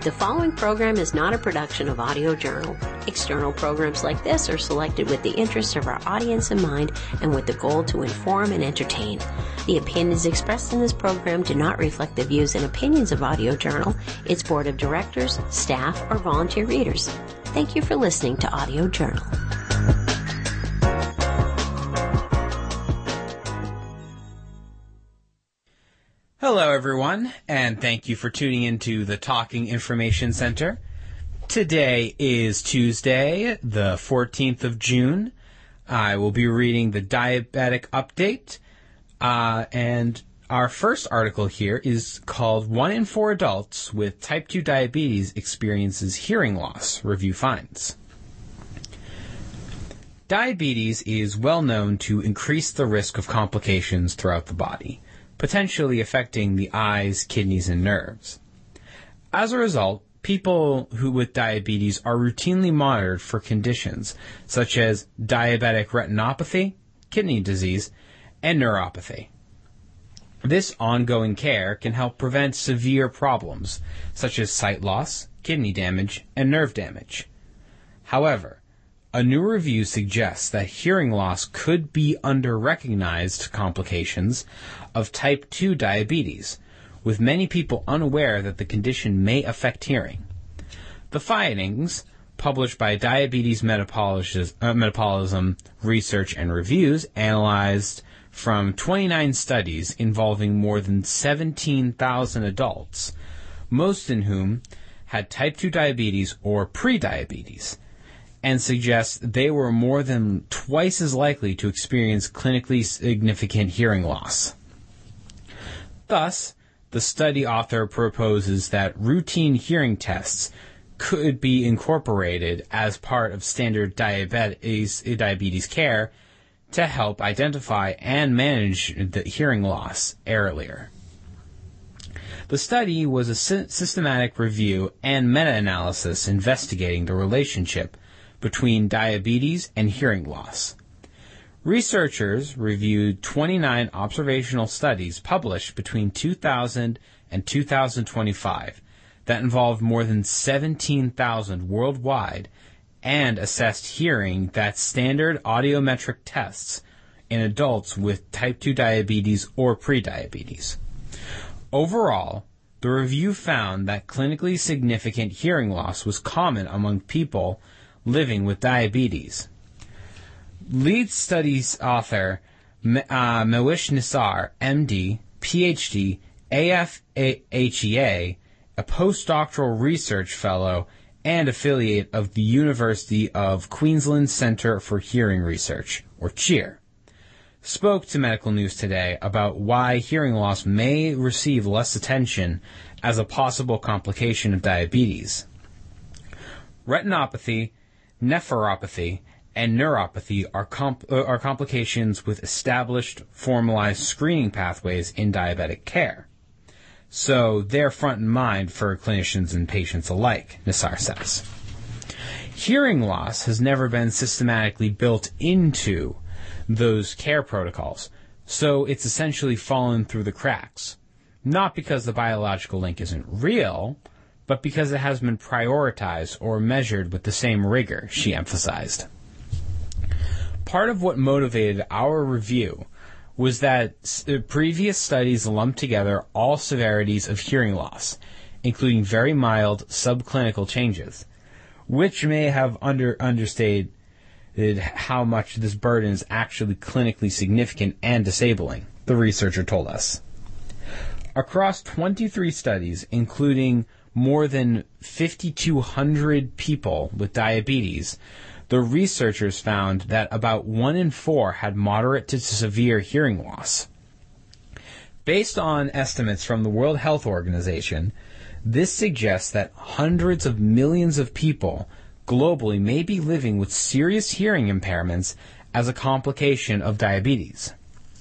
The following program is not a production of Audio Journal. External programs like this are selected with the interests of our audience in mind and with the goal to inform and entertain. The opinions expressed in this program do not reflect the views and opinions of Audio Journal, its board of directors, staff, or volunteer readers. Thank you for listening to Audio Journal. Hello, everyone, and thank you for tuning into the Talking Information Center. Today is Tuesday, the 14th of June. I will be reading the Diabetic Update, and our first article here is called 1 in 4 Adults with Type 2 Diabetes Experiences Hearing Loss, Review Finds. Diabetes is well known to increase the risk of complications throughout the body, potentially affecting the eyes, kidneys, and nerves. As a result, people with diabetes are routinely monitored for conditions such as diabetic retinopathy, kidney disease, and neuropathy. This ongoing care can help prevent severe problems such as sight loss, kidney damage, and nerve damage. However, a new review suggests that hearing loss could be under-recognized complications of type 2 diabetes, with many people unaware that the condition may affect hearing. The findings, published by Diabetes Metabolism Research and Reviews, analyzed from 29 studies involving more than 17,000 adults, most in whom had type 2 diabetes or prediabetes, and suggests they were more than twice as likely to experience clinically significant hearing loss. Thus, the study author proposes that routine hearing tests could be incorporated as part of standard diabetes care to help identify and manage the hearing loss earlier. The study was a systematic review and meta-analysis investigating the relationship between diabetes and hearing loss. Researchers reviewed 29 observational studies published between 2000 and 2025 that involved more than 17,000 worldwide and assessed hearing that standard audiometric tests in adults with type 2 diabetes or prediabetes. Overall, the review found that clinically significant hearing loss was common among people living with diabetes. Lead studies author Mewish Nisar, MD, PhD, AFHEA, a postdoctoral research fellow and affiliate of the University of Queensland Centre for Hearing Research, or CHEER, spoke to Medical News Today about why hearing loss may receive less attention as a possible complication of diabetes. Retinopathy, nephropathy, and neuropathy are complications with established, formalized screening pathways in diabetic care. So they're front in mind for clinicians and patients alike, Nisar says. Hearing loss has never been systematically built into those care protocols, so it's essentially fallen through the cracks. Not because the biological link isn't real, but because it has been prioritized or measured with the same rigor, she emphasized. Part of what motivated our review was that previous studies lumped together all severities of hearing loss, including very mild subclinical changes, which may have understated how much this burden is actually clinically significant and disabling, the researcher told us. Across 23 studies, including more than 5,200 people with diabetes, the researchers found that about 1 in 4 had moderate to severe hearing loss. Based on estimates from the World Health Organization, this suggests that hundreds of millions of people globally may be living with serious hearing impairments as a complication of diabetes.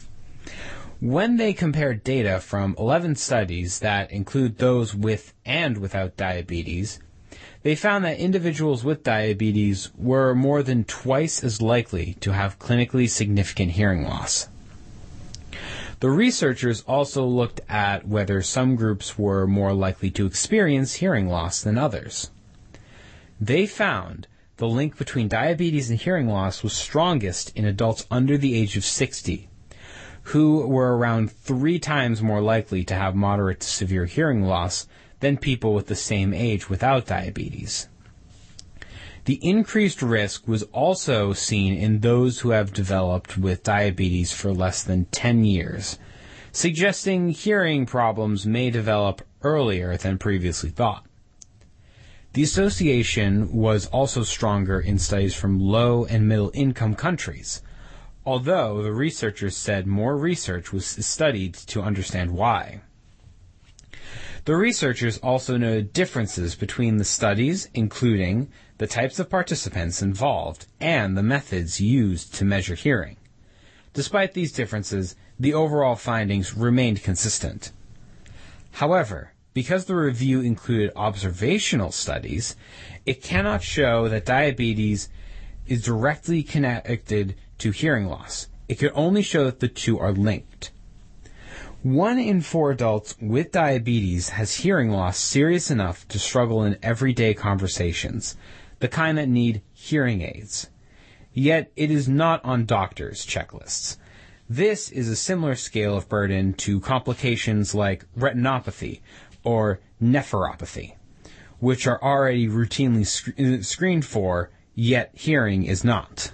When they compared data from 11 studies that include those with and without diabetes, they found that individuals with diabetes were more than twice as likely to have clinically significant hearing loss. The researchers also looked at whether some groups were more likely to experience hearing loss than others. They found the link between diabetes and hearing loss was strongest in adults under the age of 60, who were around 3 times more likely to have moderate to severe hearing loss than people with the same age without diabetes. The increased risk was also seen in those who have developed with diabetes for less than 10 years, suggesting hearing problems may develop earlier than previously thought. The association was also stronger in studies from low and middle income countries, although the researchers said more research was studied to understand why. The researchers also noted differences between the studies, including the types of participants involved and the methods used to measure hearing. Despite these differences, the overall findings remained consistent. However, because the review included observational studies, it cannot show that diabetes is directly connected to hearing loss. It could only show that the two are linked. 1 in 4 adults with diabetes has hearing loss serious enough to struggle in everyday conversations, the kind that need hearing aids. Yet it is not on doctors' checklists. This is a similar scale of burden to complications like retinopathy or nephropathy, which are already routinely screened for, yet hearing is not.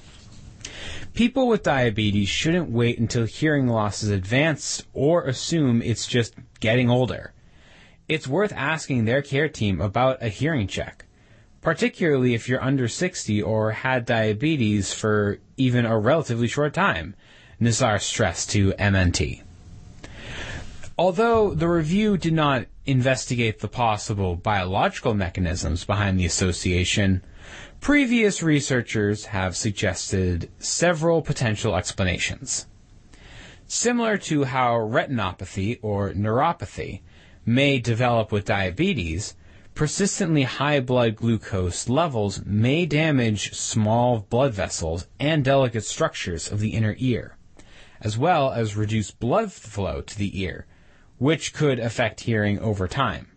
People with diabetes shouldn't wait until hearing loss is advanced or assume it's just getting older. It's worth asking their care team about a hearing check, particularly if you're under 60 or had diabetes for even a relatively short time, Nizar stressed to MNT. Although the review did not investigate the possible biological mechanisms behind the association, previous researchers have suggested several potential explanations. Similar to how retinopathy or neuropathy may develop with diabetes, persistently high blood glucose levels may damage small blood vessels and delicate structures of the inner ear, as well as reduce blood flow to the ear, which could affect hearing over time.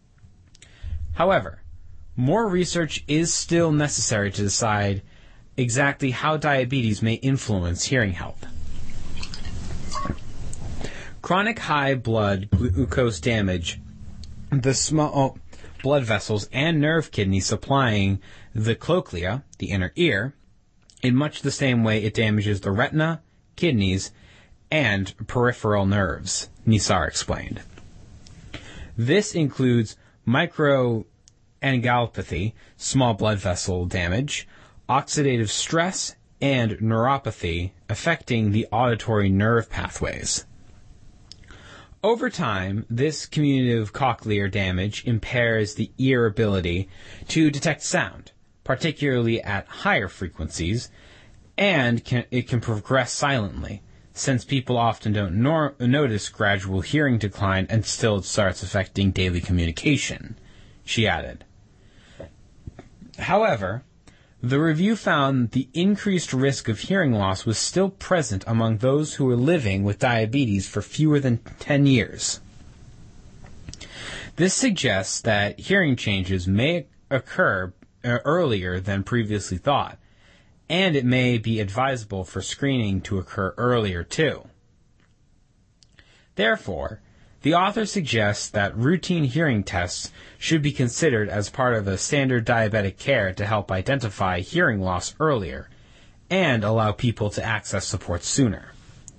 However, more research is still necessary to decide exactly how diabetes may influence hearing health. Chronic high blood glucose damage the small blood vessels and nerve kidneys supplying the cochlea, the inner ear, in much the same way it damages the retina, kidneys, and peripheral nerves, Nisar explained. This includes microangiopathy, small blood vessel damage, oxidative stress, and neuropathy affecting the auditory nerve pathways. Over time, this cumulative cochlear damage impairs the ear ability to detect sound, particularly at higher frequencies, and it can progress silently, since people often don't notice gradual hearing decline until it starts affecting daily communication, she added. However, the review found the increased risk of hearing loss was still present among those who were living with diabetes for fewer than 10 years. This suggests that hearing changes may occur earlier than previously thought, and it may be advisable for screening to occur earlier too. Therefore, the author suggests that routine hearing tests should be considered as part of a standard diabetic care to help identify hearing loss earlier and allow people to access support sooner.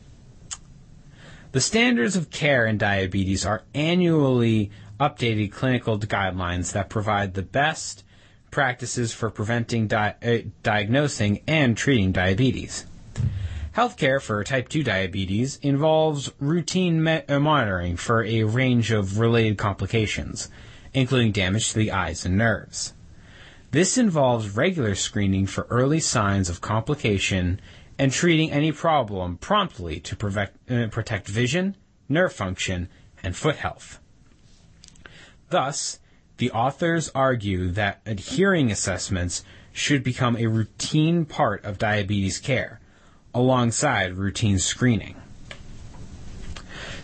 The standards of care in diabetes are annually updated clinical guidelines that provide the best practices for preventing, diagnosing, and treating diabetes. Healthcare for type 2 diabetes involves routine monitoring for a range of related complications, including damage to the eyes and nerves. This involves regular screening for early signs of complication and treating any problem promptly to protect vision, nerve function, and foot health. Thus, the authors argue that hearing assessments should become a routine part of diabetes care, alongside routine screening.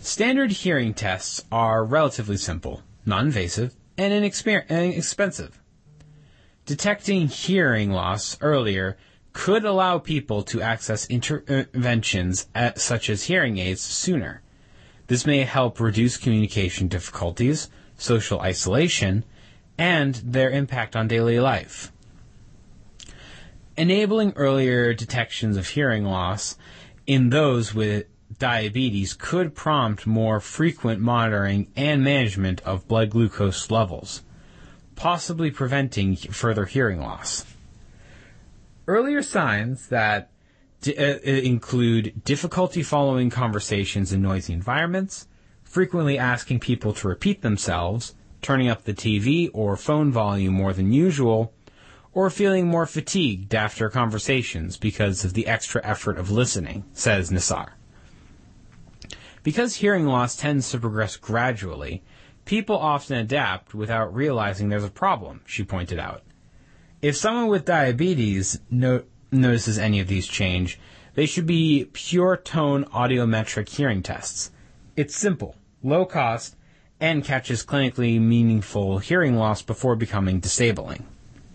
Standard hearing tests are relatively simple, non-invasive, and inexpensive. Detecting hearing loss earlier could allow people to access interventions such as hearing aids sooner. This may help reduce communication difficulties, social isolation, and their impact on daily life. Enabling earlier detections of hearing loss in those with diabetes could prompt more frequent monitoring and management of blood glucose levels, possibly preventing further hearing loss. Earlier signs that include difficulty following conversations in noisy environments, frequently asking people to repeat themselves, turning up the TV or phone volume more than usual, or feeling more fatigued after conversations because of the extra effort of listening, says Nisar. Because hearing loss tends to progress gradually, people often adapt without realizing there's a problem, she pointed out. If someone with diabetes notices any of these change, they should be pure tone audiometric hearing tests. It's simple, low cost, and catches clinically meaningful hearing loss before becoming disabling.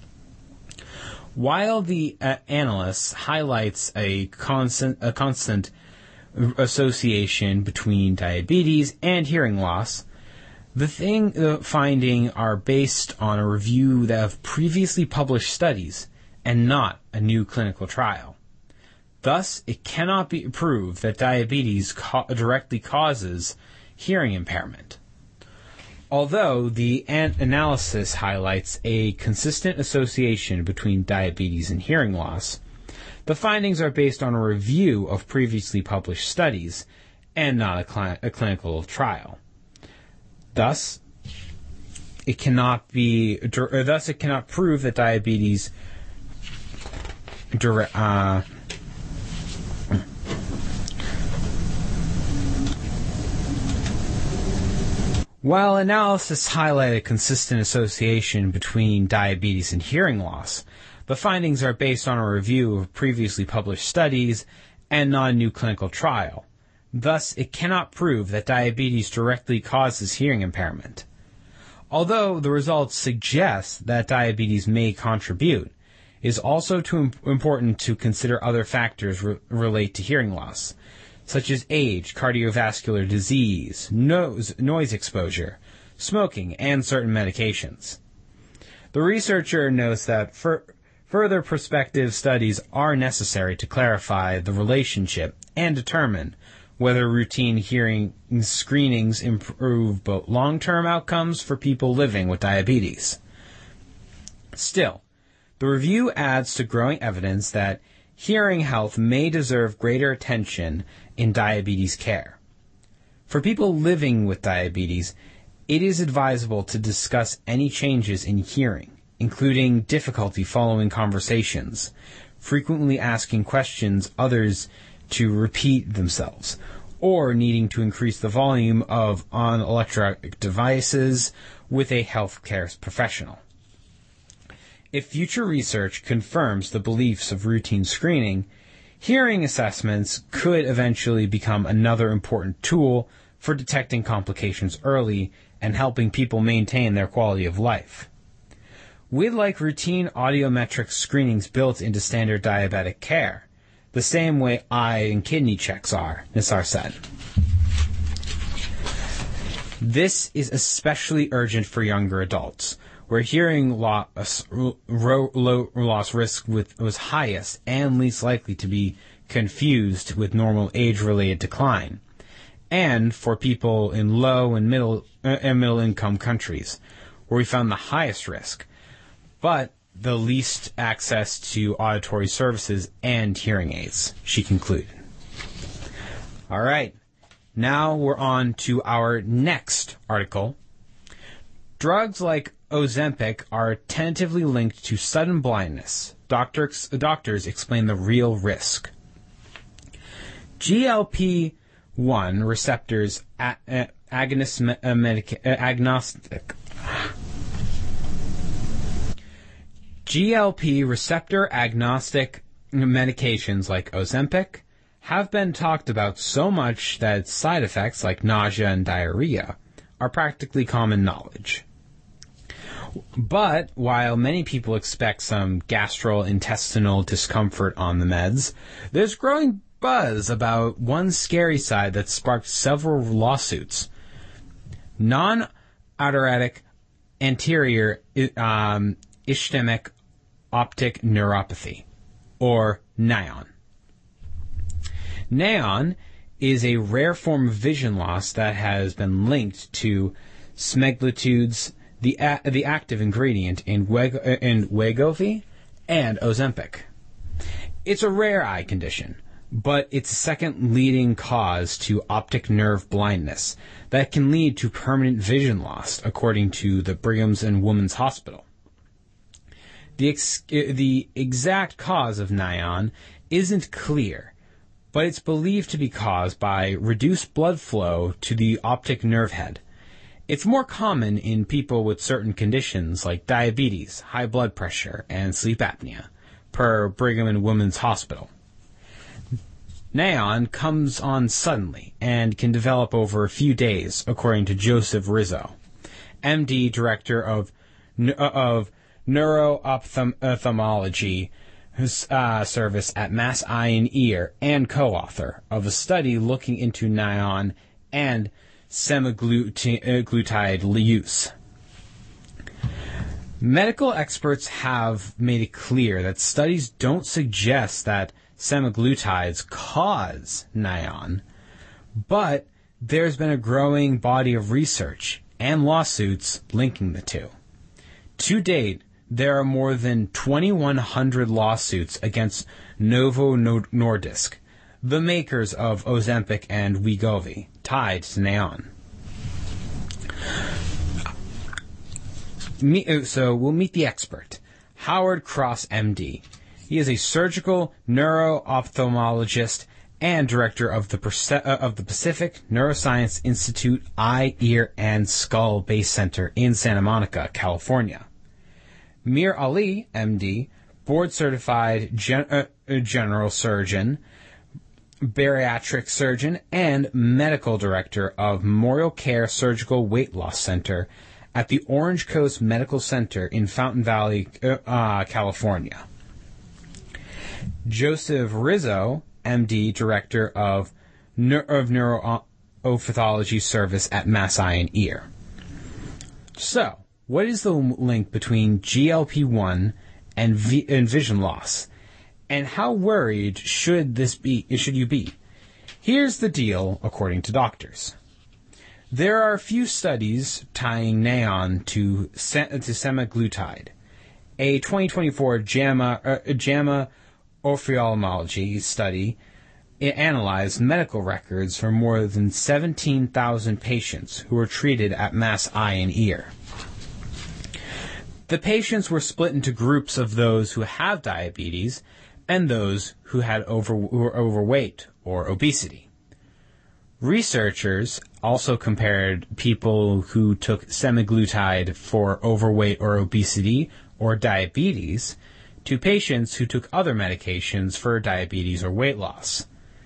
While the analyst highlights a constant association between diabetes and hearing loss, the findings are based on a review of previously published studies and not a new clinical trial. Thus, it cannot be proved that diabetes directly causes hearing impairment. Although the analysis highlights a consistent association between diabetes and hearing loss, the findings are based on a review of previously published studies and not a clinical trial. Thus, it cannot prove that diabetes While analysis highlight a consistent association between diabetes and hearing loss, the findings are based on a review of previously published studies and not a new clinical trial. Thus, it cannot prove that diabetes directly causes hearing impairment. Although the results suggest that diabetes may contribute, it is also important to consider other factors relate to hearing loss, such as age, cardiovascular disease, noise exposure, smoking, and certain medications. The researcher notes that further prospective studies are necessary to clarify the relationship and determine whether routine hearing screenings improve both long-term outcomes for people living with diabetes. Still, the review adds to growing evidence that hearing health may deserve greater attention in diabetes care. For people living with diabetes, it is advisable to discuss any changes in hearing, including difficulty following conversations, frequently asking questions others to repeat themselves, or needing to increase the volume on electronic devices with a healthcare professional. If future research confirms the beliefs of routine screening, hearing assessments could eventually become another important tool for detecting complications early and helping people maintain their quality of life. We'd like routine audiometric screenings built into standard diabetic care, the same way eye and kidney checks are, Nisar said. This is especially urgent for younger adults, where hearing loss risk was highest and least likely to be confused with normal age-related decline, and for people in low and middle-income countries, where we found the highest risk, but the least access to auditory services and hearing aids, she concluded. All right, now we're on to our next article. Drugs like Ozempic are tentatively linked to sudden blindness. Doctors explain the real risk. GLP-1 receptors agnostic. GLP receptor agnostic medications like Ozempic, have been talked about so much that side effects like nausea and diarrhea are practically common knowledge. But while many people expect some gastrointestinal discomfort on the meds, there's growing buzz about one scary side that sparked several lawsuits. Non-arteritic anterior ischemic optic neuropathy, or NAION. NAION is a rare form of vision loss that has been linked to semaglutides, the active ingredient in Wegovy and Ozempic. It's a rare eye condition, but it's the second leading cause to optic nerve blindness that can lead to permanent vision loss, according to the Brigham and Women's Hospital. The exact cause of NAION isn't clear, but it's believed to be caused by reduced blood flow to the optic nerve head. It's more common in people with certain conditions like diabetes, high blood pressure, and sleep apnea, per Brigham and Women's Hospital. NAION comes on suddenly and can develop over a few days, according to Joseph Rizzo, MD, Director of Neuro-Ophthalmology Service at Mass Eye and Ear and co-author of a study looking into NAION and semaglutide use. Medical experts have made it clear that studies don't suggest that semaglutides cause NAION, but there's been a growing body of research and lawsuits linking the two. To date, there are more than 2,100 lawsuits against Novo Nordisk, the makers of Ozempic and Wegovy, tied to NAION. So we'll meet the expert, Howard Cross, MD. He is a surgical neuro-ophthalmologist and director of the Pacific Neuroscience Institute Eye, Ear, and Skull Base Center in Santa Monica, California. Mir Ali, MD, board-certified general surgeon, bariatric surgeon, and medical director of Memorial Care Surgical Weight Loss Center at the Orange Coast Medical Center in Fountain Valley, California. Joseph Rizzo, MD, director of Neuro-Ophthalmology Service at Mass Eye and Ear. So, what is the link between GLP-1 and vision loss? And how worried should you be? Here's the deal, according to doctors. There are a few studies tying NAION to semaglutide. A 2024 JAMA Ophthalmology study analyzed medical records for more than 17,000 patients who were treated at Mass Eye and Ear. The patients were split into groups of those who have diabetes and those who were overweight or obesity. Researchers also compared people who took semaglutide for overweight or obesity or diabetes to patients who took other medications for diabetes or weight loss.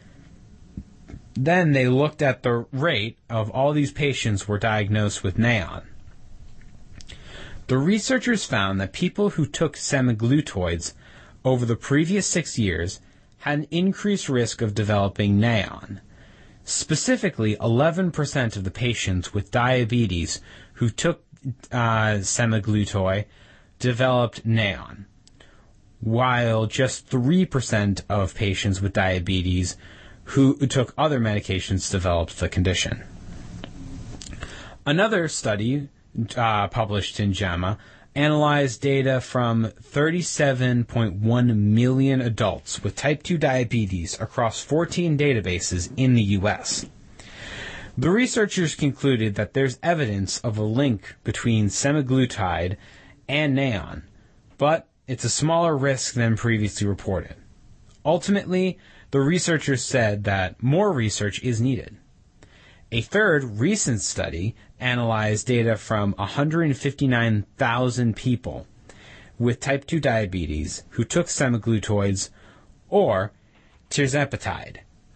Then they looked at the rate of all these patients were diagnosed with NAION. The researchers found that people who took semaglutides over the previous 6 years had an increased risk of developing NAION. Specifically, 11% of the patients with diabetes who took semaglutide developed NAION, while just 3% of patients with diabetes who took other medications developed the condition. Another study published in JAMA analyzed data from 37.1 million adults with type 2 diabetes across 14 databases in the U.S. The researchers concluded that there's evidence of a link between semaglutide and NAION, but it's a smaller risk than previously reported. Ultimately, the researchers said that more research is needed. A third recent study analyzed data from 159,000 people with type 2 diabetes who took semaglutides or tirzepatide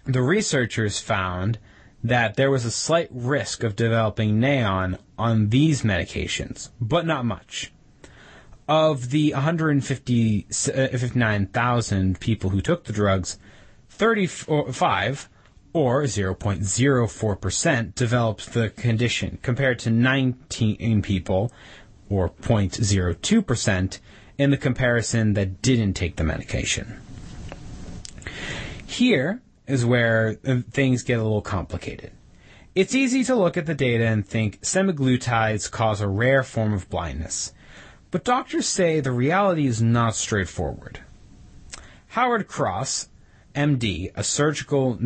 the researchers found that there was a slight risk of developing NAION on these medications, but not much. Of the 159,000 people who took the drugs, 35, or 0.04%, developed the condition, compared to 19 people, or 0.02%, in the comparison that didn't take the medication. Here is where things get a little complicated. It's easy to look at the data and think semaglutides cause a rare form of blindness, but doctors say the reality is not straightforward. Howard Cross, MD, a surgical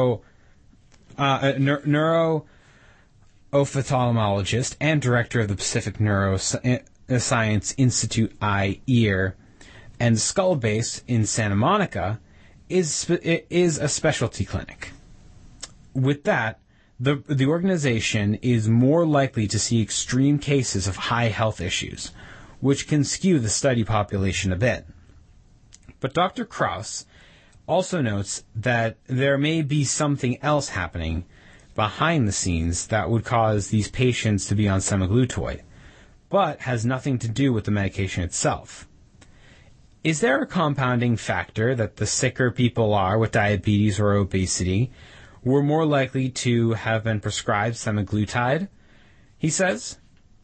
neuro-ophthalmologist and director of the Pacific Neuroscience Institute Eye, Ear, and Skull Base in Santa Monica, is a specialty clinic. With that, the organization is more likely to see extreme cases of high health issues, which can skew the study population a bit. But Dr. Krauss also notes that there may be something else happening behind the scenes that would cause these patients to be on semaglutide, but has nothing to do with the medication itself. Is there a compounding factor that the sicker people are with diabetes or obesity were more likely to have been prescribed semaglutide? He says,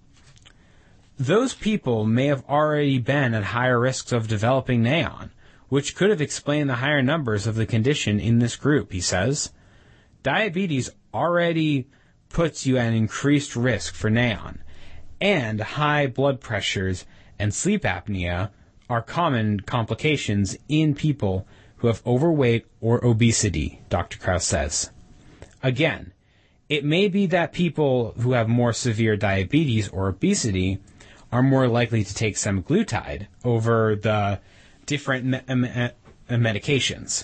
those people may have already been at higher risks of developing NAION, which could have explained the higher numbers of the condition in this group, he says. Diabetes already puts you at increased risk for NAION, and high blood pressures and sleep apnea are common complications in people who have overweight or obesity, Dr. Krauss says. Again, it may be that people who have more severe diabetes or obesity are more likely to take semaglutide over the different medications.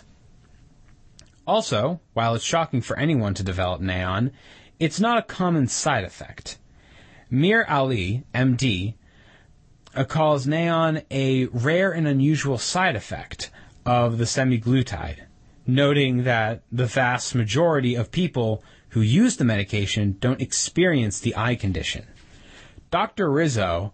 Also, while it's shocking for anyone to develop NAION, it's not a common side effect. Mir Ali, MD, calls NAION a rare and unusual side effect of the semaglutide, noting that the vast majority of people who use the medication don't experience the eye condition. Dr. Rizzo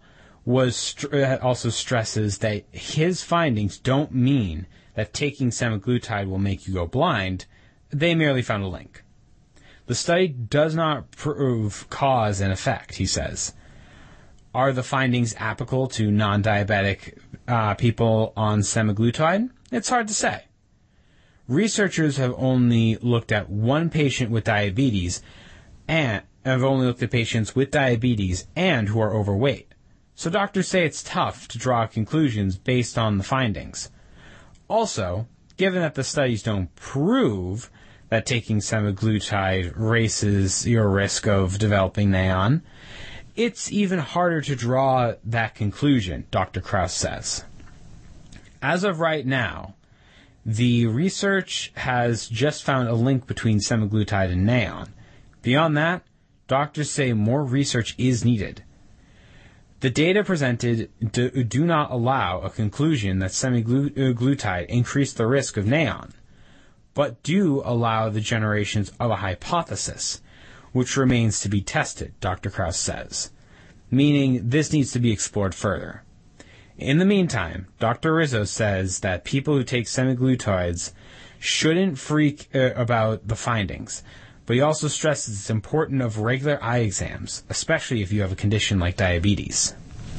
also stresses that his findings don't mean that taking semaglutide will make you go blind. They merely found a link. The study does not prove cause and effect, he says. Are the findings applicable to non-diabetic people on semaglutide? It's hard to say. Researchers have only looked at one patient with diabetes and have only looked at patients with diabetes and who are overweight. So doctors say it's tough to draw conclusions based on the findings. Also, given that the studies don't prove that taking semaglutide raises your risk of developing NAION, it's even harder to draw that conclusion, Dr. Krauss says. As of right now, the research has just found a link between semaglutide and NAION. Beyond that, doctors say more research is needed. The data presented do not allow a conclusion that semaglutide increased the risk of NAION, but do allow the generations of a hypothesis, which remains to be tested, Dr. Krauss says, meaning this needs to be explored further. In the meantime, Dr. Rizzo says that people who take semaglutides shouldn't freak about the findings, but he also stresses it's important of regular eye exams, especially if you have a condition like diabetes.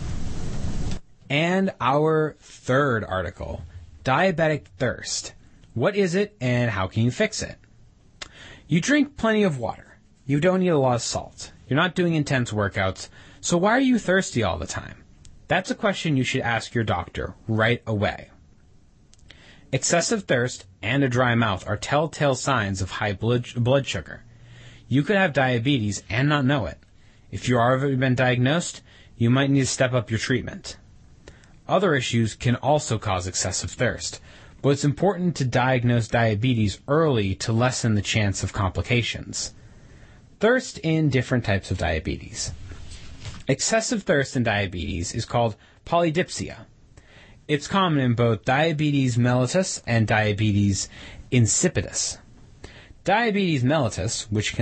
And our third article, diabetic thirst. What is it and how can you fix it? You drink plenty of water. You don't eat a lot of salt. You're not doing intense workouts, so why are you thirsty all the time? That's a question you should ask your doctor right away. Excessive thirst and a dry mouth are telltale signs of high blood sugar. You could have diabetes and not know it. If you've already been diagnosed, you might need to step up your treatment. Other issues can also cause excessive thirst, but it's important to diagnose diabetes early to lessen the chance of complications. Thirst in different types of diabetes. Excessive thirst in diabetes is called polydipsia. It's common in both diabetes mellitus and diabetes insipidus. Diabetes mellitus, which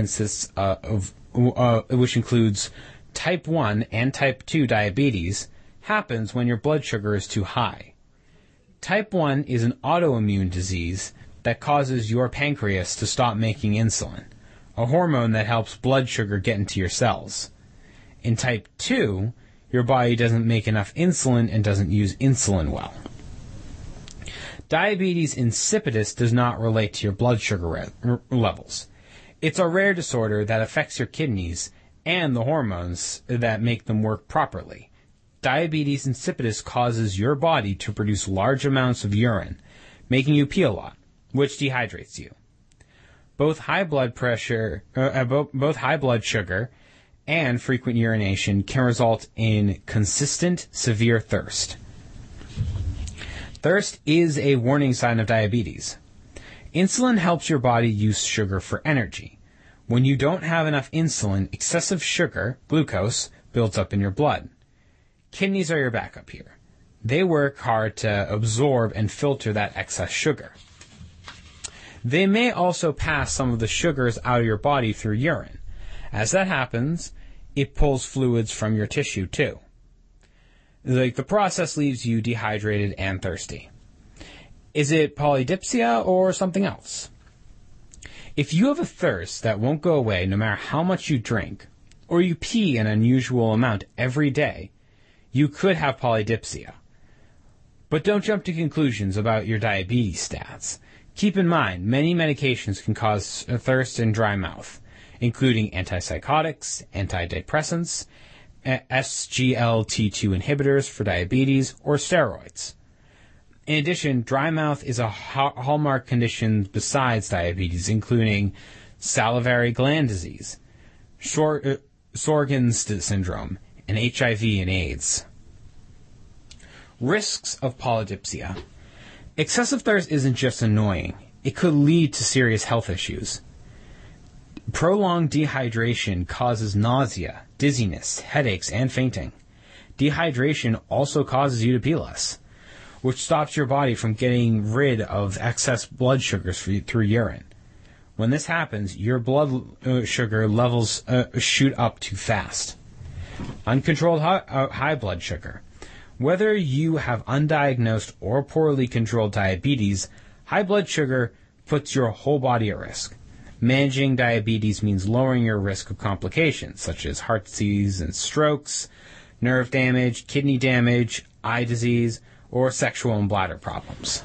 which includes type 1 and type 2 diabetes, happens when your blood sugar is too high. Type 1 is an autoimmune disease that causes your pancreas to stop making insulin, a hormone that helps blood sugar get into your cells. In type 2, your body doesn't make enough insulin and doesn't use insulin well. Diabetes insipidus does not relate to your blood sugar levels. It's a rare disorder that affects your kidneys and the hormones that make them work properly. Diabetes insipidus causes your body to produce large amounts of urine, making you pee a lot, which dehydrates you. Both high blood sugar and frequent urination can result in consistent, severe thirst. Thirst is a warning sign of diabetes. Insulin helps your body use sugar for energy. When you don't have enough insulin, excessive sugar, glucose, builds up in your blood. Kidneys are your backup here. They work hard to absorb and filter that excess sugar. They may also pass some of the sugars out of your body through urine. As that happens, it pulls fluids from your tissue too. The process leaves you dehydrated and thirsty. Is it polydipsia or something else? If you have a thirst that won't go away no matter how much you drink, or you pee an unusual amount every day, you could have polydipsia. But don't jump to conclusions about your diabetes stats. Keep in mind, many medications can cause thirst and dry mouth, including antipsychotics, antidepressants, SGLT2 inhibitors for diabetes, or steroids. In addition, dry mouth is a hallmark condition besides diabetes, including salivary gland disease, Sjogren's syndrome, and HIV and AIDS. Risks of polydipsia. Excessive thirst isn't just annoying. It could lead to serious health issues. Prolonged dehydration causes nausea, dizziness, headaches, and fainting. Dehydration also causes you to pee less, which stops your body from getting rid of excess blood sugars through urine. When this happens, your blood sugar levels shoot up too fast. Uncontrolled high blood sugar. Whether you have undiagnosed or poorly controlled diabetes, high blood sugar puts your whole body at risk. Managing diabetes means lowering your risk of complications, such as heart disease and strokes, nerve damage, kidney damage, eye disease, or sexual and bladder problems.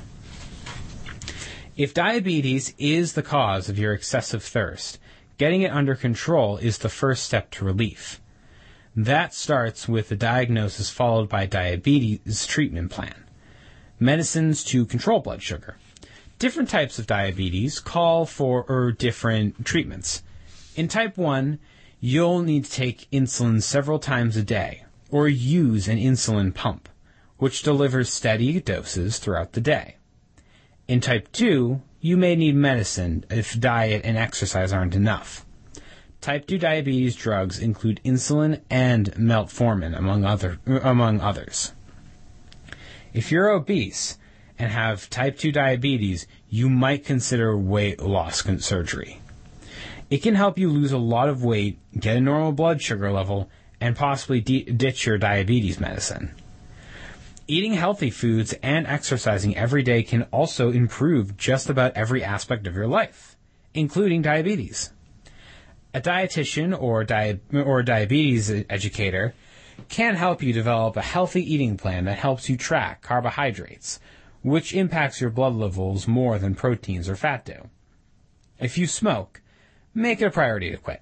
If diabetes is the cause of your excessive thirst, getting it under control is the first step to relief. That starts with the diagnosis followed by a diabetes treatment plan. Medicines to control blood sugar. Different types of diabetes call for different treatments. In type 1, you'll need to take insulin several times a day, or use an insulin pump, which delivers steady doses throughout the day. In type 2, you may need medicine if diet and exercise aren't enough. Type 2 diabetes drugs include insulin and metformin, among others. If you're obese and have type 2 diabetes, you might consider weight loss surgery. It can help you lose a lot of weight, get a normal blood sugar level, and possibly ditch your diabetes medicine. Eating healthy foods and exercising every day can also improve just about every aspect of your life, including diabetes. A dietitian or diabetes educator can help you develop a healthy eating plan that helps you track carbohydrates, which impacts your blood levels more than proteins or fat do. If you smoke, make it a priority to quit.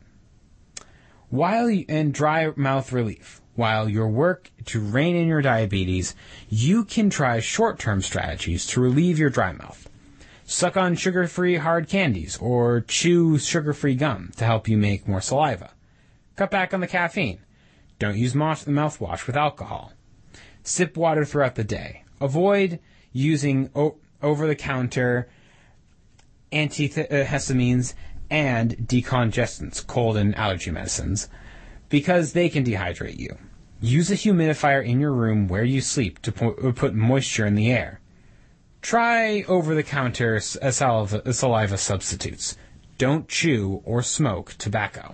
And dry mouth relief. While you work to rein in your diabetes, you can try short-term strategies to relieve your dry mouth. Suck on sugar-free hard candies or chew sugar-free gum to help you make more saliva. Cut back on the caffeine. Don't use mouthwash with alcohol. Sip water throughout the day. Avoid using over-the-counter antihistamines and decongestants, cold and allergy medicines, because they can dehydrate you. Use a humidifier in your room where you sleep to put moisture in the air. Try over-the-counter saliva substitutes. don't chew or smoke tobacco.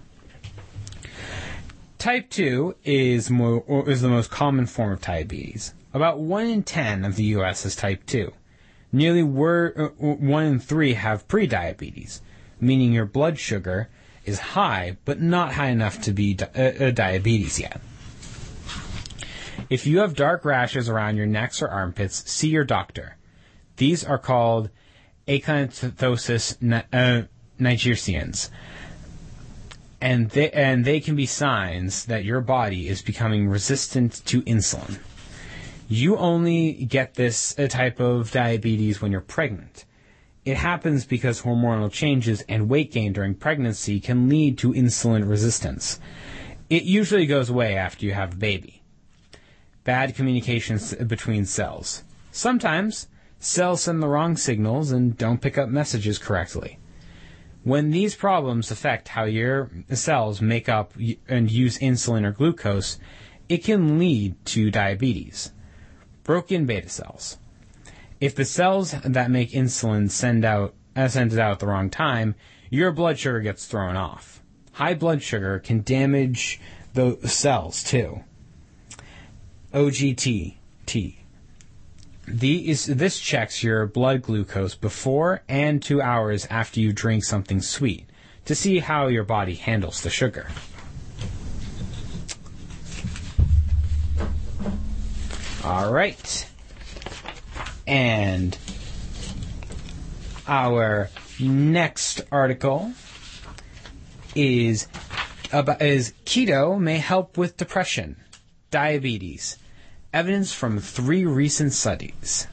Type 2 is the most common form of diabetes. About 1 in 10 of the U.S. has type 2. Nearly 1 in 3 have prediabetes, meaning your blood sugar is high, but not high enough to be diabetes yet. If you have dark rashes around your necks or armpits, see your doctor. These are called acanthosis nigericans, and they can be signs that your body is becoming resistant to insulin. You only get this type of diabetes when you're pregnant. It happens because hormonal changes and weight gain during pregnancy can lead to insulin resistance. It usually goes away after you have a baby. Bad communications between cells. Sometimes cells send the wrong signals and don't pick up messages correctly. When these problems affect how your cells make up and use insulin or glucose, it can lead to diabetes. Broken beta cells. If the cells that make insulin send it out at the wrong time, your blood sugar gets thrown off. High blood sugar can damage the cells too. OGTT. This checks your blood glucose before and 2 hours after you drink something sweet to see how your body handles the sugar. All right. And our next article is keto may help with depression, diabetes. Evidence from 3 recent studies.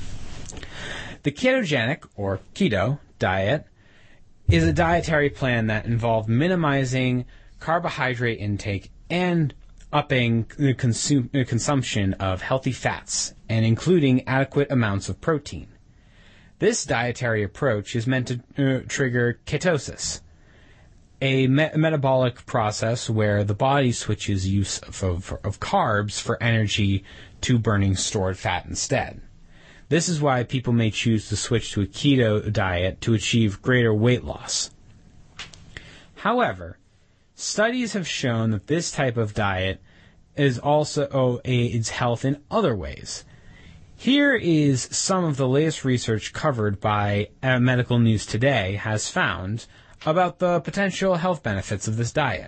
The ketogenic, or keto, diet is a dietary plan that involves minimizing carbohydrate intake and upping the consumption of healthy fats and including adequate amounts of protein. This dietary approach is meant to trigger ketosis, a metabolic process where the body switches use of carbs for energy to burning stored fat instead. This is why people may choose to switch to a keto diet to achieve greater weight loss. However, studies have shown that this type of diet is also aids health in other ways. Here is some of the latest research covered by Medical News Today has found about the potential health benefits of this diet.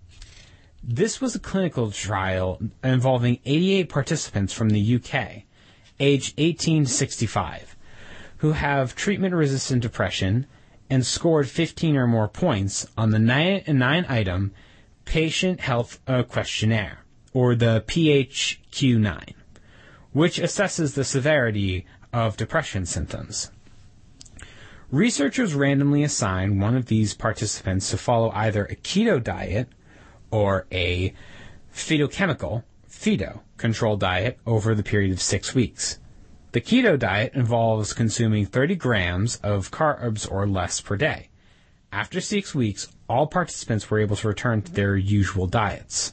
This was a clinical trial involving 88 participants from the UK, aged 18 to 65, who have treatment-resistant depression and scored 15 or more points on the 9-item Patient Health Questionnaire, or the PHQ-9, which assesses the severity of depression symptoms. Researchers randomly assigned one of these participants to follow either a keto diet or a phytochemical, PHETO, controlled diet over the period of 6 weeks. The keto diet involves consuming 30 grams of carbs or less per day. After 6 weeks, all participants were able to return to their usual diets.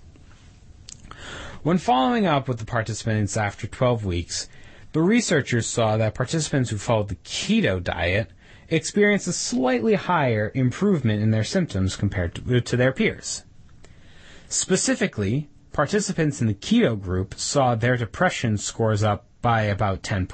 When following up with the participants after 12 weeks, the researchers saw that participants who followed the keto diet experienced a slightly higher improvement in their symptoms compared to their peers. Specifically, participants in the keto group saw their depression scores drop by about 10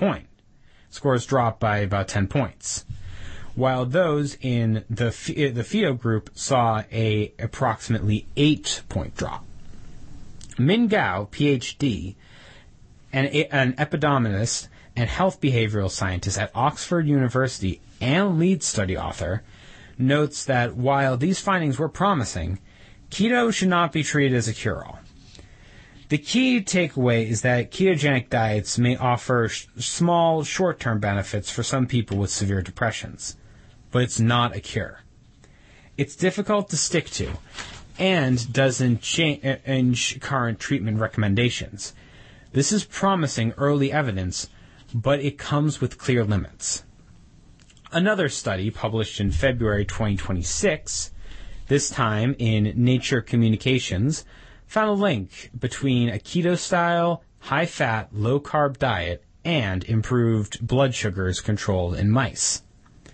points, while those in the PHETO group saw a approximately 8-point drop. Min Gao, PhD, an epidemiologist and health behavioral scientist at Oxford University and lead study author, notes that while these findings were promising, keto should not be treated as a cure-all. The key takeaway is that ketogenic diets may offer small, short-term benefits for some people with severe depressions, but it's not a cure. It's difficult to stick to, and doesn't change current treatment recommendations. This is promising early evidence, but it comes with clear limits. Another study published in February 2026, this time in Nature Communications, found a link between a keto-style, high-fat, low-carb diet and improved blood sugars controlled in mice.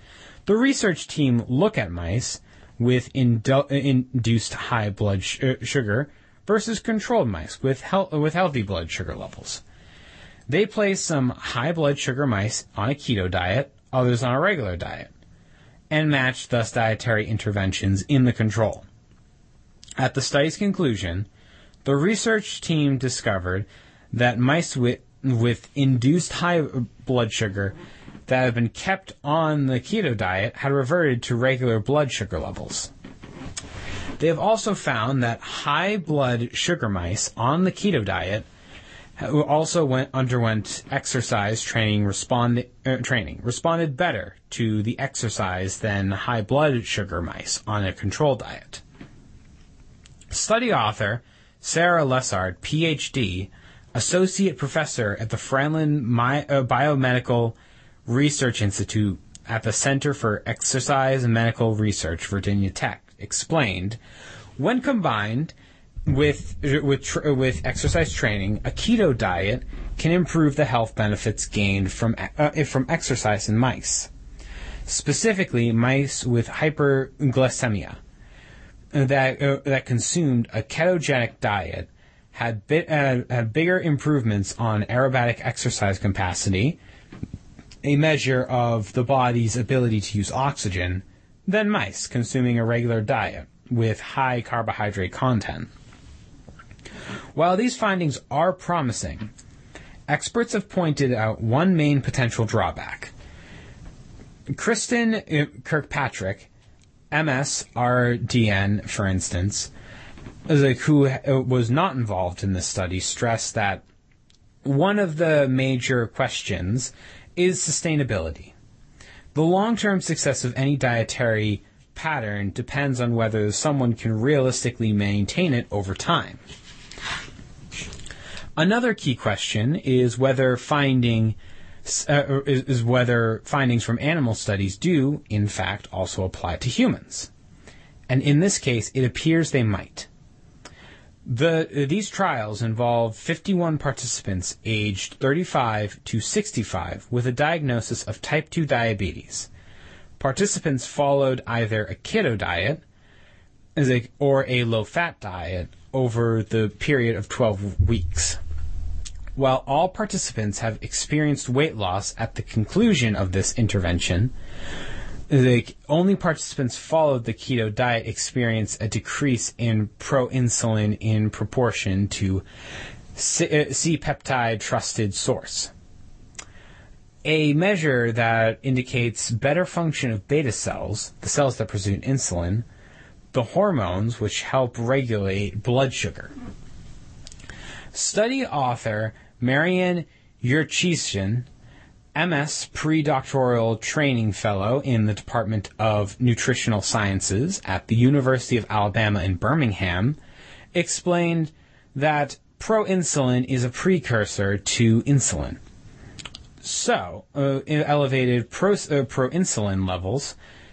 The research team look at mice with induced high blood sugar versus controlled mice with healthy blood sugar levels. They place some high blood sugar mice on a keto diet, others on a regular diet, and matched thus dietary interventions in the control. At the study's conclusion, the research team discovered that mice with induced high blood sugar that had been kept on the keto diet had reverted to regular blood sugar levels. They have also found that high blood sugar mice on the keto diet who also underwent exercise training responded better to the exercise than high blood sugar mice on a control diet. Study author Sarah Lessard, Ph.D., Associate Professor at the Franklin Biomedical Research Institute at the Center for Exercise and Medical Research, Virginia Tech, explained, when combined with exercise training, a keto diet can improve the health benefits gained from exercise in mice. Specifically, mice with hyperglycemia that consumed a ketogenic diet had bigger improvements on aerobatic exercise capacity, a measure of the body's ability to use oxygen, than mice consuming a regular diet with high carbohydrate content. While these findings are promising, experts have pointed out one main potential drawback. Kristen Kirkpatrick, MS-RDN, for instance, who was not involved in this study, stressed that one of the major questions is sustainability. The long-term success of any dietary pattern depends on whether someone can realistically maintain it over time. Another key question is whether findings from animal studies do, in fact, also apply to humans. And in this case, it appears they might. These trials involve 51 participants aged 35 to 65 with a diagnosis of type 2 diabetes. Participants followed either a keto diet or a low-fat diet over the period of 12 weeks. While all participants have experienced weight loss at the conclusion of this intervention, only participants followed the keto diet experience a decrease in proinsulin in proportion to C-peptide trusted source, a measure that indicates better function of beta cells, the cells that produce insulin, the hormones which help regulate blood sugar. Study author Marian Yurchisian, MS Pre-Doctoral Training Fellow in the Department of Nutritional Sciences at the University of Alabama in Birmingham, explained that proinsulin is a precursor to insulin. So, elevated proinsulin levels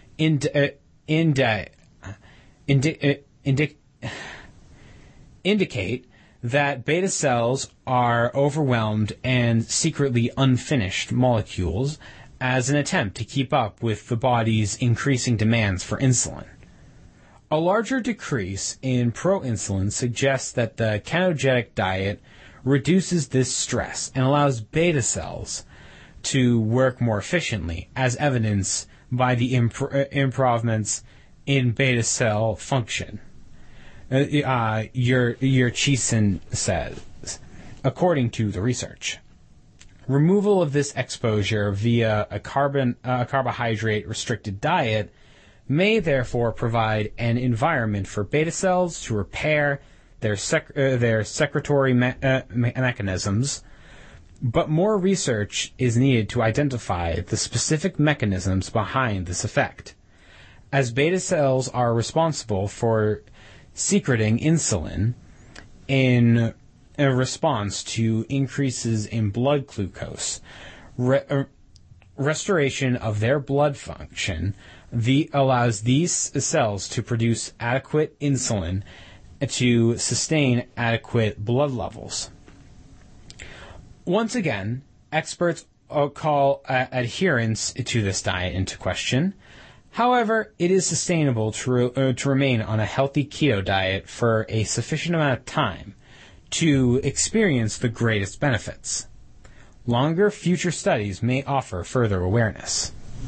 indicate that beta cells are overwhelmed and secretly unfinished molecules as an attempt to keep up with the body's increasing demands for insulin. A larger decrease in proinsulin suggests that the ketogenic diet reduces this stress and allows beta cells to work more efficiently, as evidenced by the improvements in beta cell function. Yurchisian says, according to the research. Removal of this exposure via a carbohydrate-restricted diet may therefore provide an environment for beta cells to repair their secretory mechanisms, but more research is needed to identify the specific mechanisms behind this effect, as beta cells are responsible for secreting insulin in a response to increases in blood glucose. Restoration of their blood function allows these cells to produce adequate insulin to sustain adequate blood levels. Once again, experts call adherence to this diet into question, However, it is sustainable to remain on a healthy keto diet for a sufficient amount of time to experience the greatest benefits. Longer future studies may offer further awareness.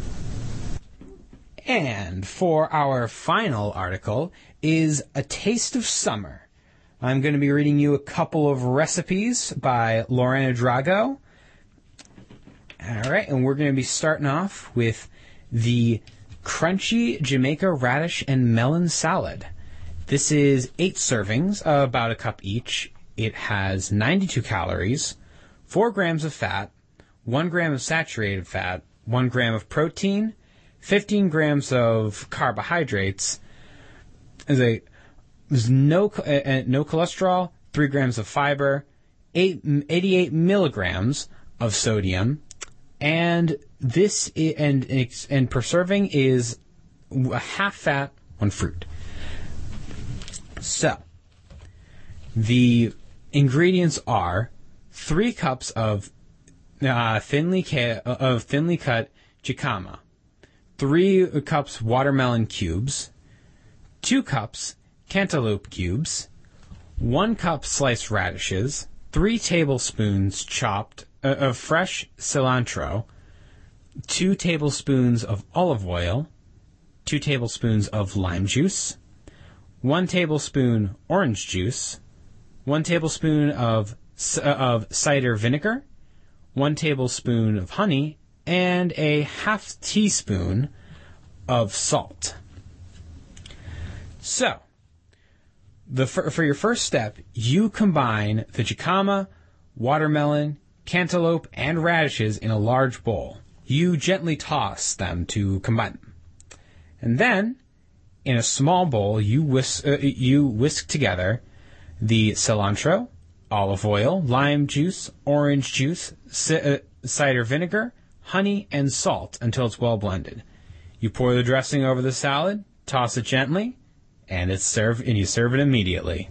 And for our final article is A Taste of Summer. I'm going to be reading you a couple of recipes by Lorena Drago. All right, and we're going to be starting off with the Crunchy Jamaica Radish and Melon Salad. This is 8 servings, about a cup each. It has 92 calories, 4 grams of fat, 1 gram of saturated fat, 1 gram of protein, 15 grams of carbohydrates. There's no cholesterol, 3 grams of fiber, 88 milligrams of sodium, and this and per serving is a half fat, 1 fruit. So the ingredients are 3 cups of thinly cut jicama, 3 cups watermelon cubes, 2 cups cantaloupe cubes, 1 cup sliced radishes, 3 tablespoons chopped of fresh cilantro, 2 tablespoons of olive oil, 2 tablespoons of lime juice, 1 tablespoon orange juice, 1 tablespoon of cider vinegar, 1 tablespoon of honey, and a half teaspoon of salt. So, for your first step, you combine the jicama, watermelon, cantaloupe, and radishes in a large bowl. You gently toss them to combine them. And then, in a small bowl, you whisk together the cilantro, olive oil, lime juice, orange juice, cider vinegar, honey, and salt until it's well blended. You pour the dressing over the salad, toss it gently, and you serve it immediately.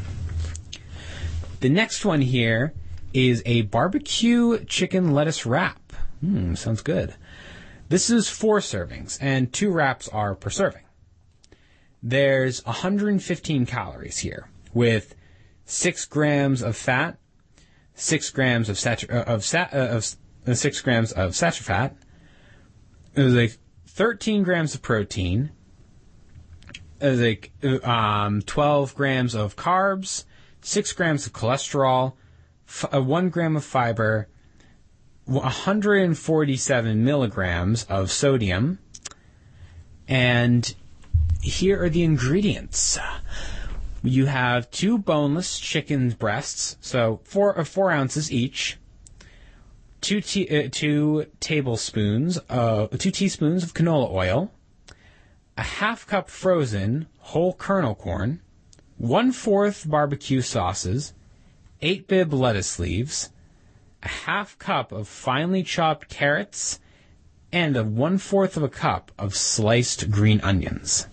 The next one here is a barbecue chicken lettuce wrap. Sounds good. This is 4 servings, and 2 wraps are per serving. There's 115 calories here, with 6 grams of fat, 6 grams of 6 grams of saturated fat. There's like 13 grams of protein. There's like 12 grams of carbs, 6 grams of cholesterol, 1 gram of fiber, 147 milligrams of sodium, and here are the ingredients. You have 2 boneless chicken breasts, so 4 ounces each, 2 teaspoons of canola oil, a half cup frozen whole kernel corn, 1/4 barbecue sauces, 8 Bibb lettuce leaves, a half cup of finely chopped carrots, and 1/4 of a cup of sliced green onions.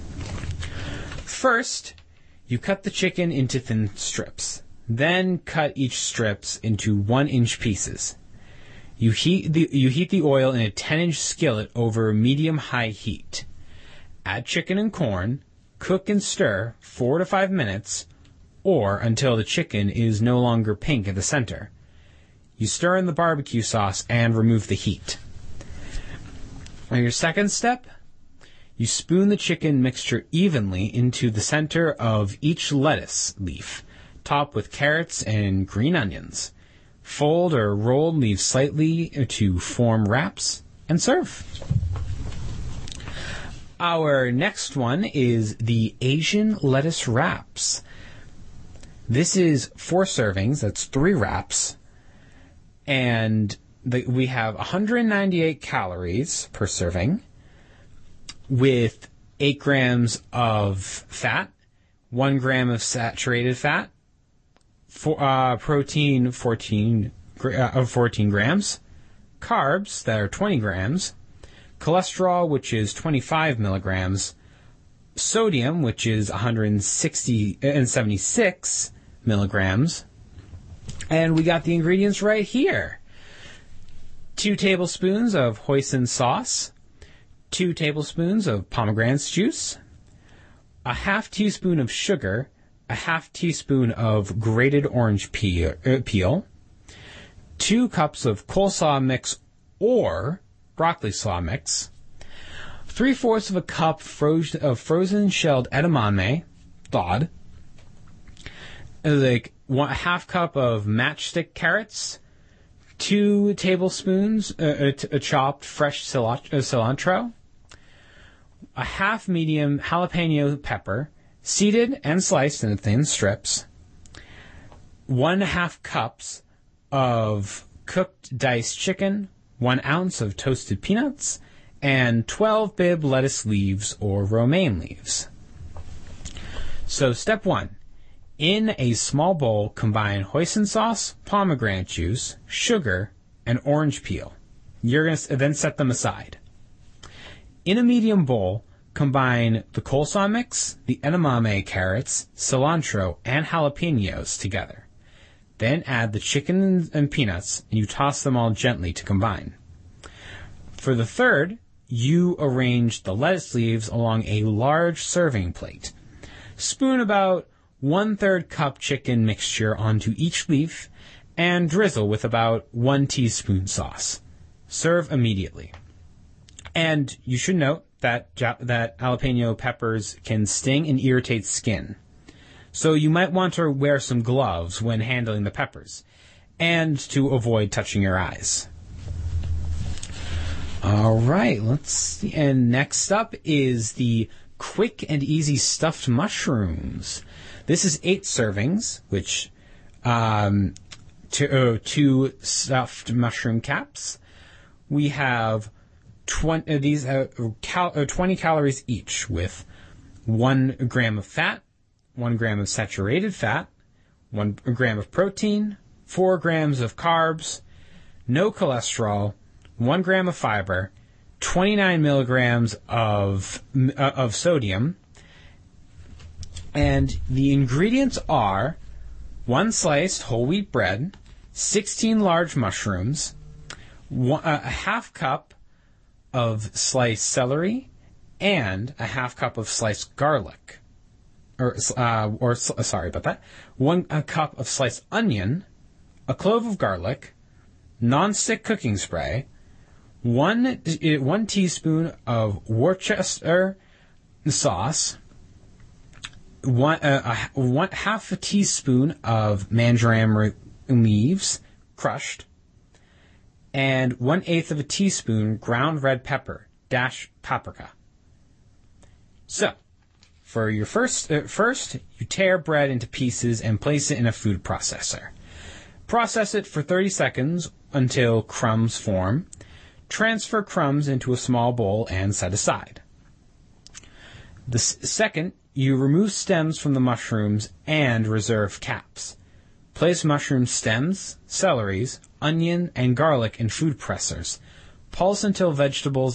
First, you cut the chicken into thin strips. Then cut each strips into 1-inch pieces. You heat the oil in a 10-inch skillet over medium-high heat. Add chicken and corn, cook and stir 4 to 5 minutes, or until the chicken is no longer pink at the center. You stir in the barbecue sauce and remove the heat. Now your second step, you spoon the chicken mixture evenly into the center of each lettuce leaf, topped with carrots and green onions. Fold or roll leaves slightly to form wraps, and serve. Our next one is the Asian lettuce wraps. This is 4 servings, that's 3 wraps, and we have 198 calories per serving, with 8 grams of fat, 1 gram of saturated fat, protein 14 grams, carbs that are 20 grams, cholesterol, which is 25 milligrams, sodium, which is 176 milligrams, and we got the ingredients right here. 2 tablespoons of hoisin sauce, 2 tablespoons of pomegranate juice, a half teaspoon of sugar, a half teaspoon of grated orange peel, 2 cups of coleslaw mix or broccoli slaw mix, 3/4 of a cup of frozen shelled edamame, thawed, like a half cup of matchstick carrots, 2 tablespoons chopped fresh cilantro, a half medium jalapeno pepper, seeded and sliced into thin strips, 1/2 cups of cooked diced chicken, 1 ounce of toasted peanuts, and 12 Bibb lettuce leaves or romaine leaves. So step 1. In a small bowl, combine hoisin sauce, pomegranate juice, sugar, and orange peel. You're going to then set them aside. In a medium bowl, combine the coleslaw mix, the edamame carrots, cilantro, and jalapenos together. Then add the chicken and peanuts, and you toss them all gently to combine. For the third, you arrange the lettuce leaves along a large serving plate. Spoon about 1/3 cup chicken mixture onto each leaf, and drizzle with about 1 teaspoon sauce. Serve immediately. And you should note that jalapeno peppers can sting and irritate skin. So you might want to wear some gloves when handling the peppers, and to avoid touching your eyes. All right, let's see. And next up is the quick and easy stuffed mushrooms. This is 8 servings, which 2 stuffed mushroom caps. We have 20 calories each, with 1 gram of fat, 1 gram of saturated fat, 1 gram of protein, 4 grams of carbs, no cholesterol, 1 gram of fiber, 29 milligrams of sodium, and the ingredients are 1 sliced whole wheat bread, 16 large mushrooms, a half cup of sliced celery, and a half cup of sliced garlic. Sorry about that. 1 cup of sliced onion, a clove of garlic, non-stick cooking spray, 1 teaspoon of Worcester sauce, half a teaspoon of marjoram leaves, crushed, and 1/8 of a teaspoon ground red pepper, paprika. So, for your first, you tear bread into pieces and place it in a food processor. Process it for 30 seconds until crumbs form. Transfer crumbs into a small bowl and set aside. The second, you remove stems from the mushrooms and reserve caps. Place mushroom stems, celeries, onion, and garlic in food pressers. Pulse until vegetables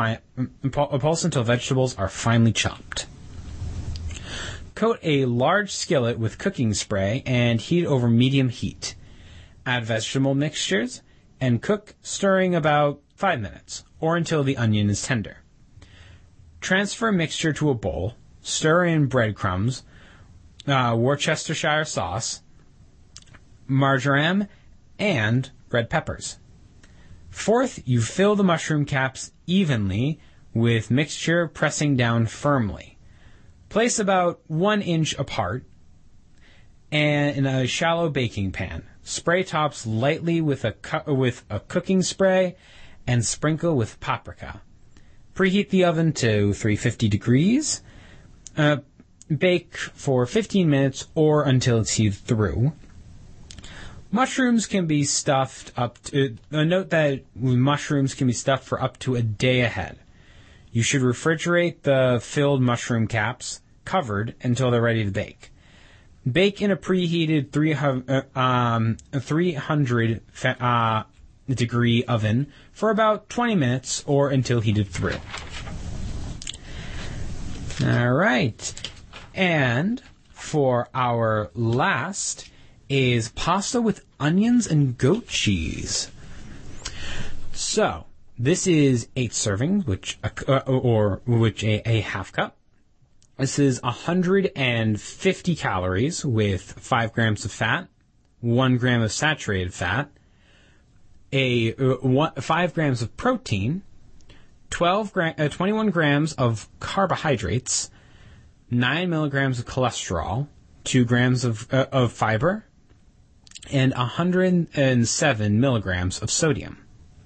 are finely chopped. Coat a large skillet with cooking spray and heat over medium heat. Add vegetable mixtures and cook, stirring about 5 minutes, or until the onion is tender. Transfer mixture to a bowl, stir in breadcrumbs, Worcestershire sauce, marjoram, and red peppers. Fourth, you fill the mushroom caps evenly with mixture, pressing down firmly. Place about 1 inch apart and in a shallow baking pan. Spray tops lightly with a cooking spray and sprinkle with paprika. Preheat the oven to 350 degrees. Bake for 15 minutes or until it's heated through. Mushrooms can be stuffed note that mushrooms can be stuffed for up to a day ahead. You should refrigerate the filled mushroom caps covered until they're ready to bake. Bake in a preheated 300 degree oven for about 20 minutes or until heated through. All right. And for our last is pasta with onions and goat cheese. So, This is 8 servings, which a half cup. This is 150 calories with 5 grams of fat, 1 gram of saturated fat, 5 grams of protein, 21 grams of carbohydrates, 9 milligrams of cholesterol, 2 grams of fiber, and 107 milligrams of sodium.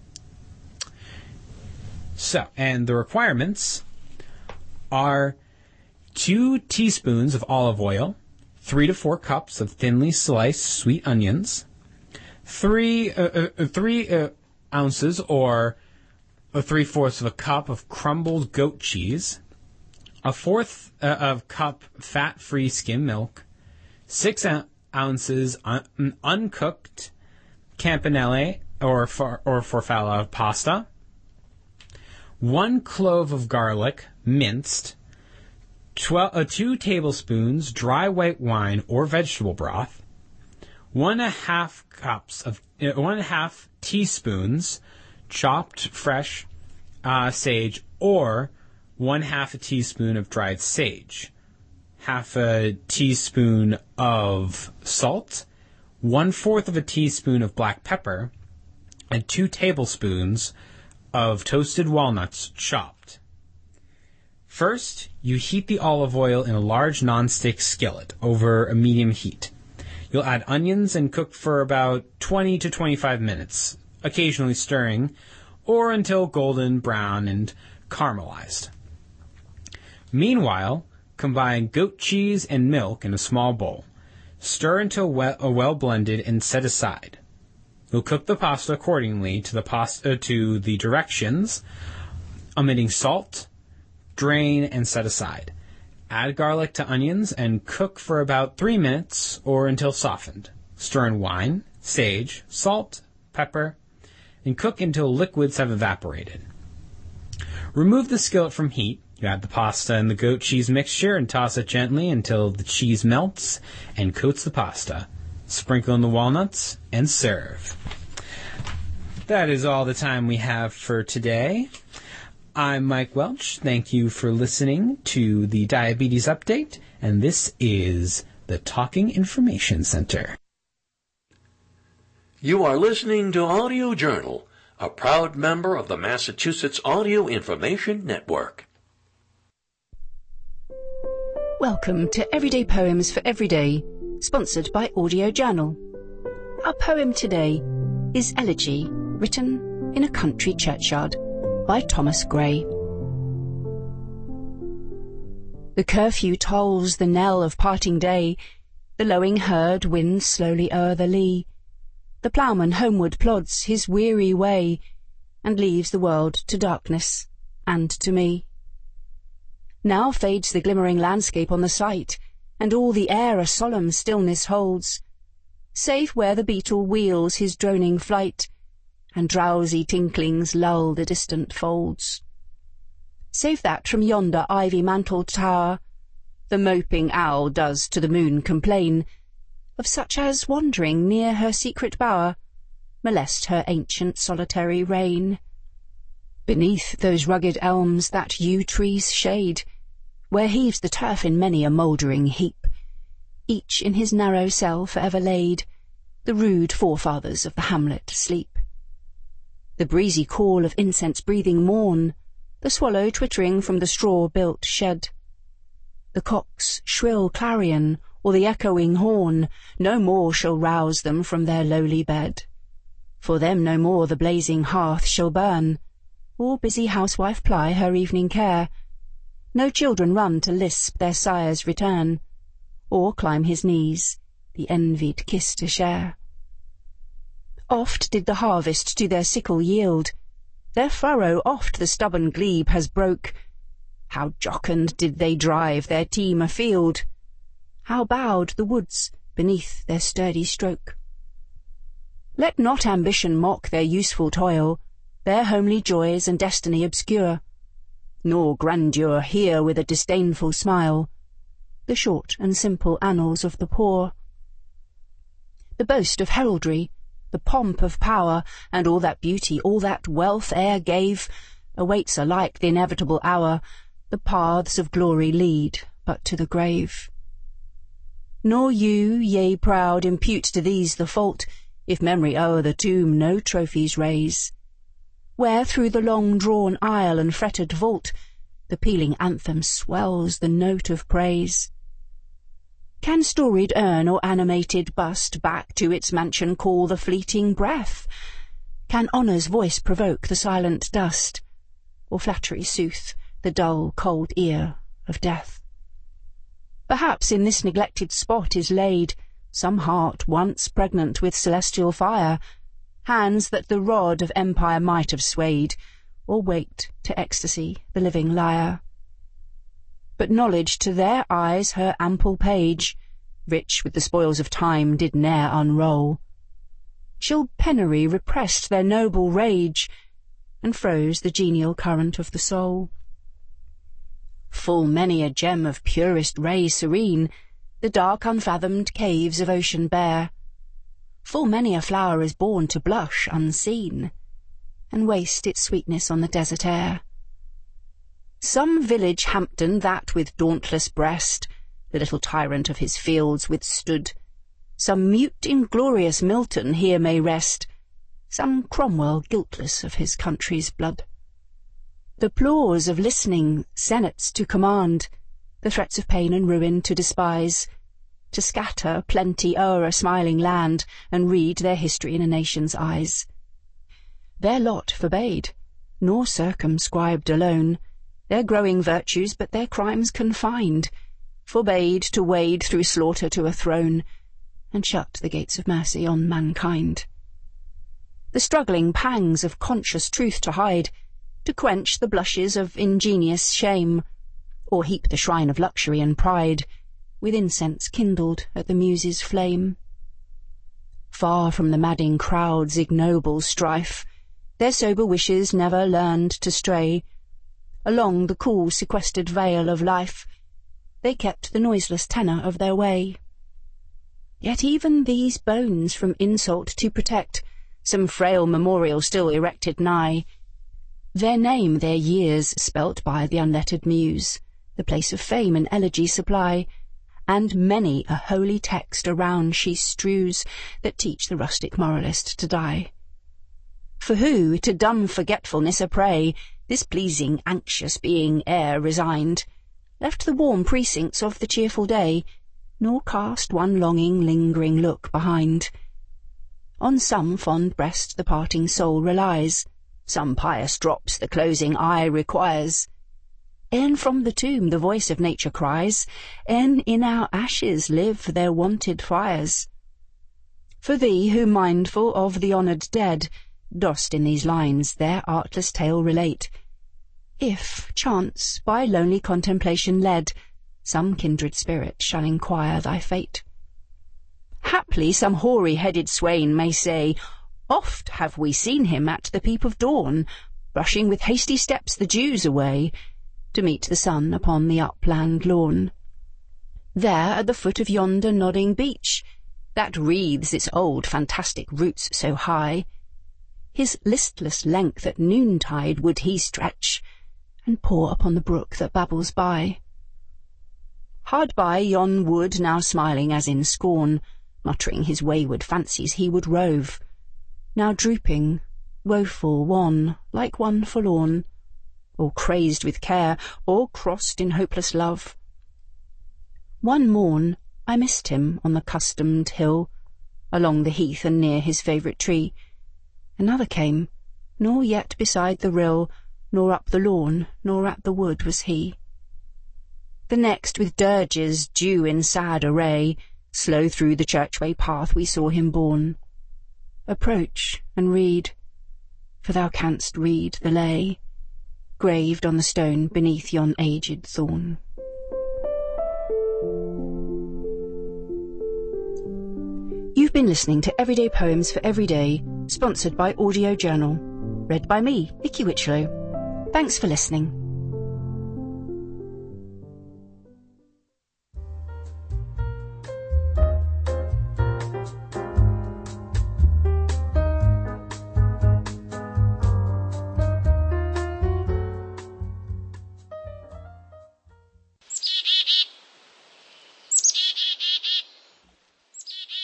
So, and the requirements are 2 teaspoons of olive oil, 3 to 4 cups of thinly sliced sweet onions, 3 ounces or 3/4 of a cup of crumbled goat cheese, 1/4 of cup fat-free skim milk, 6 ounces uncooked campanelle or farfalla pasta, 1 clove of garlic minced, 2 tablespoons dry white wine or vegetable broth, 1.5 teaspoons chopped fresh sage or 1/2 a teaspoon of dried sage, 1/2 a teaspoon of salt, 1/4 of a teaspoon of black pepper, and 2 tablespoons of toasted walnuts chopped. First, you heat the olive oil in a large nonstick skillet over a medium heat. You'll add onions and cook for about 20 to 25 minutes, occasionally stirring, or until golden brown and caramelized. Meanwhile, combine goat cheese and milk in a small bowl. Stir until well blended and set aside. You'll cook the pasta accordingly to the directions, omitting salt, drain, and set aside. Add garlic to onions and cook for about 3 minutes or until softened. Stir in wine, sage, salt, pepper, and cook until liquids have evaporated. Remove the skillet from heat. You add the pasta and the goat cheese mixture and toss it gently until the cheese melts and coats the pasta. Sprinkle in the walnuts and serve. That is all the time we have for today. I'm Mike Welch. Thank you for listening to the Diabetes Update, and this is the Talking Information Center. You are listening to Audio Journal, a proud member of the Massachusetts Audio Information Network. Welcome to Everyday Poems for Everyday, sponsored by Audio Journal. Our poem today is Elegy, written in a country churchyard, by Thomas Gray. The curfew tolls the knell of parting day, the lowing herd wins slowly o'er the lea. The ploughman homeward plods his weary way, and leaves the world to darkness and to me. Now fades the glimmering landscape on the sight, and all the air a solemn stillness holds, save where the beetle wheels his droning flight, and drowsy tinklings lull the distant folds. Save that from yonder ivy-mantled tower, the moping owl does to the moon complain, of such as, wandering near her secret bower, molest her ancient solitary reign. Beneath those rugged elms that yew trees shade, where heaves the turf in many a mouldering heap, each in his narrow cell for ever laid, the rude forefathers of the hamlet sleep. The breezy call of incense-breathing morn, the swallow twittering from the straw-built shed, the cock's shrill clarion, or the echoing horn, no more shall rouse them from their lowly bed. For them no more the blazing hearth shall burn, or busy housewife ply her evening care. No children run to lisp their sire's return, or climb his knees, the envied kiss to share. Oft did the harvest to their sickle yield, their furrow oft the stubborn glebe has broke. How jocund did they drive their team afield, how bowed the woods beneath their sturdy stroke. Let not ambition mock their useful toil, their homely joys and destiny obscure, nor grandeur hear with a disdainful smile the short and simple annals of the poor. The boast of heraldry, the pomp of power, and all that beauty, all that wealth e'er gave, awaits alike the inevitable hour. The paths of glory lead but to the grave. Nor you, ye proud, impute to these the fault, if memory o'er the tomb no trophies raise, where through the long-drawn aisle and fretted vault the pealing anthem swells the note of praise. Can storied urn or animated bust back to its mansion call the fleeting breath? Can honour's voice provoke the silent dust, or flattery soothe the dull, cold ear of death? Perhaps in this neglected spot is laid some heart once pregnant with celestial fire, hands that the rod of empire might have swayed, or waked to ecstasy the living lyre. But knowledge to their eyes her ample page, rich with the spoils of time, did ne'er unroll, till penury repressed their noble rage, and froze the genial current of the soul. Full many a gem of purest ray serene the dark unfathomed caves of ocean bear, full many a flower is born to blush unseen, and waste its sweetness on the desert air. Some village Hampden that with dauntless breast the little tyrant of his fields withstood, some mute inglorious Milton here may rest, some Cromwell guiltless of his country's blood. The applause of listening senates to command, the threats of pain and ruin to despise, to scatter plenty o'er a smiling land, and read their history in a nation's eyes. Their lot forbade, nor circumscribed alone, their growing virtues but their crimes confined, forbade to wade through slaughter to a throne, and shut the gates of mercy on mankind. The struggling pangs of conscious truth to hide, to quench the blushes of ingenious shame, or heap the shrine of luxury and pride with incense kindled at the Muses' flame. Far from the madding crowd's ignoble strife, their sober wishes never learned to stray. Along the cool sequestered vale of life they kept the noiseless tenor of their way. Yet even these bones from insult to protect, some frail memorial still erected nigh, their name, their years spelt by the unlettered muse, the place of fame and elegy supply, and many a holy text around she strews that teach the rustic moralist to die. For who, to dumb forgetfulness a prey, this pleasing, anxious being ere resigned, left the warm precincts of the cheerful day, nor cast one longing, lingering look behind. On some fond breast the parting soul relies, some pious drops the closing eye requires. E'en from the tomb the voice of nature cries, e'en in our ashes live their wonted fires. For thee, who mindful of the honoured dead, dost in these lines their artless tale relate, if, chance, by lonely contemplation led, some kindred spirit shall inquire thy fate. Haply some hoary-headed swain may say, oft have we seen him at the peep of dawn, brushing with hasty steps the dews away, to meet the sun upon the upland lawn. There, at the foot of yonder nodding beech, that wreathes its old fantastic roots so high, his listless length at noontide would he stretch, and pour upon the brook that babbles by. Hard by yon wood, now smiling as in scorn, muttering his wayward fancies he would rove, now drooping, woeful, wan, like one forlorn, or crazed with care, or crossed in hopeless love. One morn I missed him on the customed hill, along the heath and near his favourite tree. Another came, nor yet beside the rill, nor up the lawn, nor at the wood was he. The next with dirges due in sad array, slow through the churchway path we saw him borne. Approach and read, for thou canst read the lay, graved on the stone beneath yon aged thorn. You've been listening to Everyday Poems for Every Day, sponsored by Audio Journal. Read by me, Vicky Witchlow. Thanks for listening.